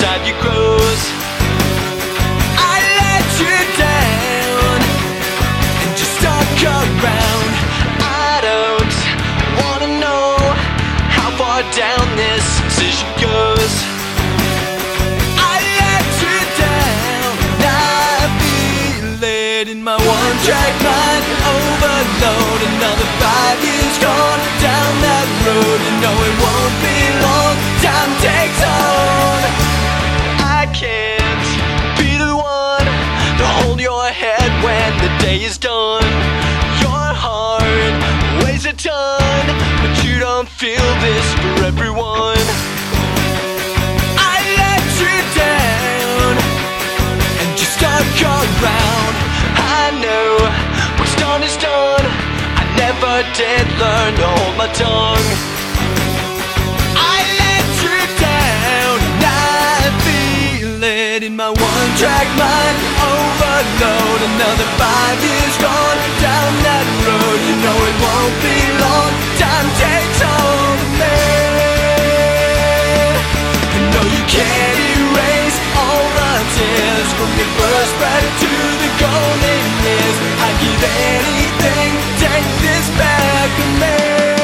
inside you grows. I let you down and just stuck around. I don't wanna know how far down this decision goes. I let you down and I feel it in my one-track mind. Overload, another 5 years gone down that road. You know it won't be long, time takes on. I can't be the one to hold your head when the day is done. Your heart weighs a ton, but you don't feel this for everyone. I let you down and you stuck around. I know what's done is done. I never did learn to hold my tongue. I let you down and I feel it in my one-track mind. Overload, another 5 years gone down that road. You know it won't be long, time takes hold of me. You know you can't erase all the tears from your first breath to the golden years. I'd give anything to take this back from me.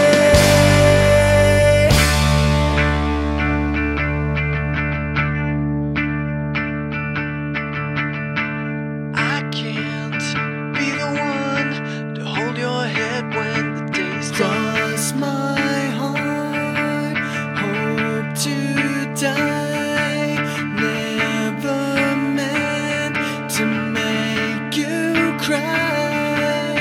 I can't be the one to hold your head when the day's done. Cross my heart, hope to die. Never meant to make you cry.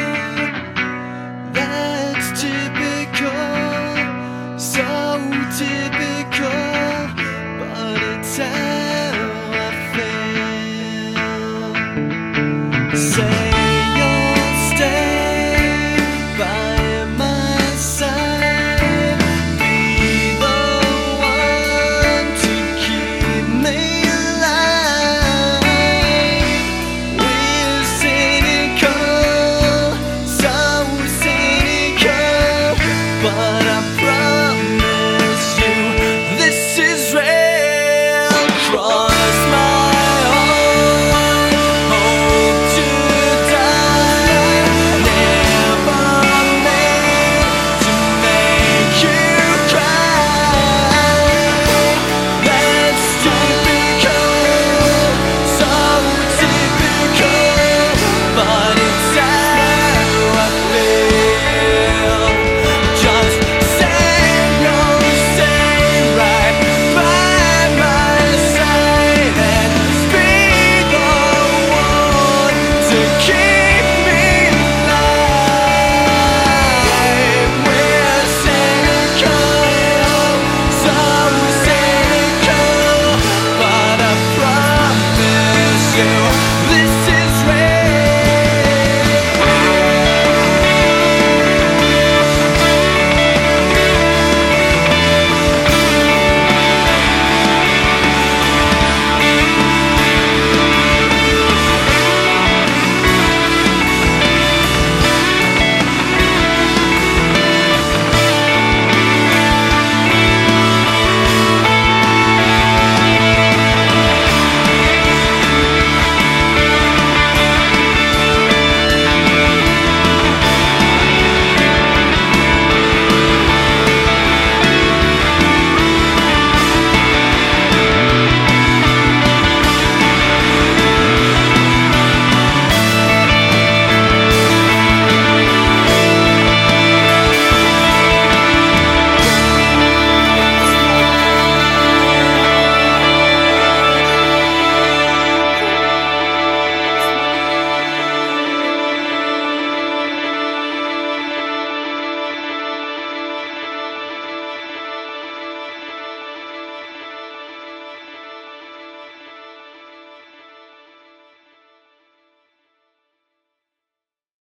That's typical, so typical, but it's how I feel. Say you'll stay by my side, be the one to keep me alive. We're cynical, so cynical, but I promise you this is real. Cross my heart, hope to die. Never meant to make you cry. That's typical, so typical, but it's how I feel. Just say you'll stay right by my side and be the one to keep